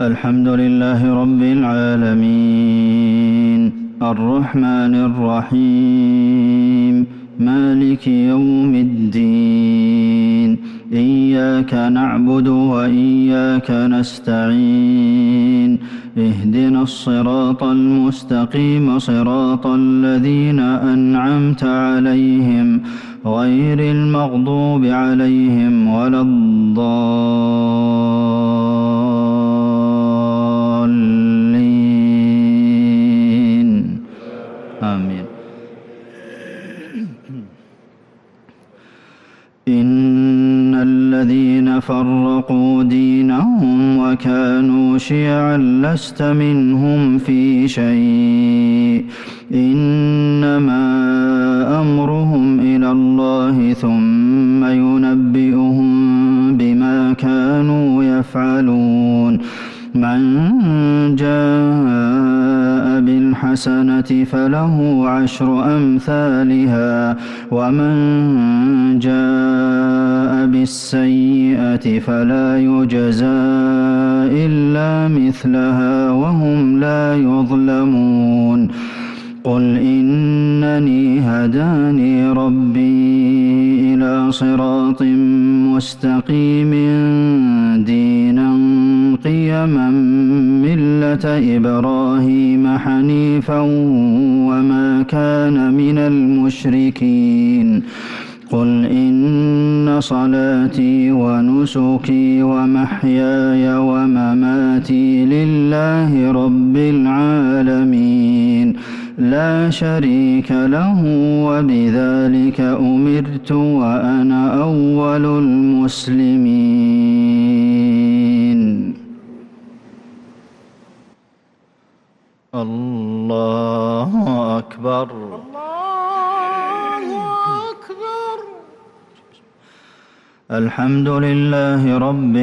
الحمد لله رب العالمين الرحمن الرحيم مالك يوم الدين إياك نعبد وإياك نستعين اهدنا الصراط المستقيم صراط الذين أنعمت عليهم غير المغضوب عليهم ولا الضالين آمين. إن الذين فرقوا دينهم وكانوا شيعا لست منهم في شيء إنما أمرهم إلى الله ثم ينبئهم بما كانوا يفعلون. من جاء بالحسنة فله 10 أمثالها ومن جاء بالسيئة فلا يجزى إلا مثلها وهم لا يظلمون. قل إنني هداني ربي إلى صراط مستقيم دينا قيما ملة إبراهيم حنيفا وما كان من المشركين. قل إن صلاتي ونسكي ومحياي ومماتي لله رب العالمين لا شريك له وبذلك أمرت وأنا أول المسلمين. الله أكبر. الحمد لله رب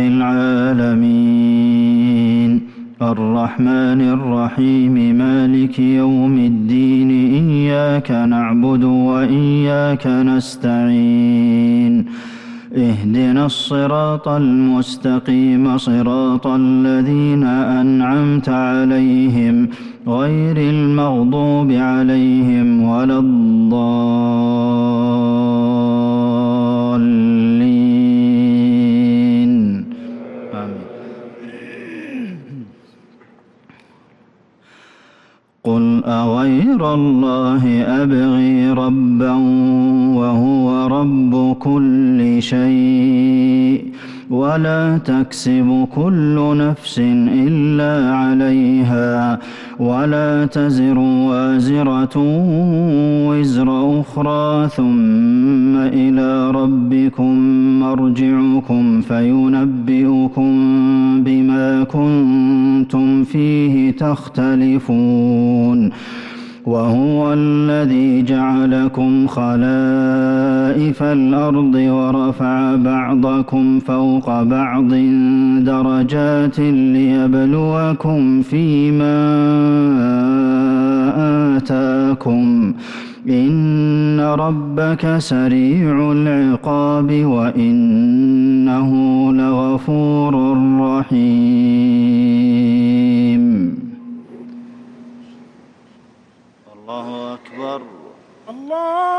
العالمين الرحمن الرحيم مالك يوم الدين إياك نعبد وإياك نستعين اهدنا الصراط المستقيم صراط الذين أنعمت عليهم غير المغضوب عليهم ولا الضالين آمين. قل أغير الله أبغي ربا وهو رب كل شيء ولا تكسب كل نفس إلا عليها ولا تزر وازرة وزر أخرى ثم إلى ربكم مرجعكم فينبئكم بما كنتم فيه تختلفون. وهو الذي جعلكم خلائف الأرض ورفع بعضكم فوق بعض درجات ليبلوكم فيما آتاكم إن ربك سريع العقاب وإنه لغفور رحيم. الله أكبر. الله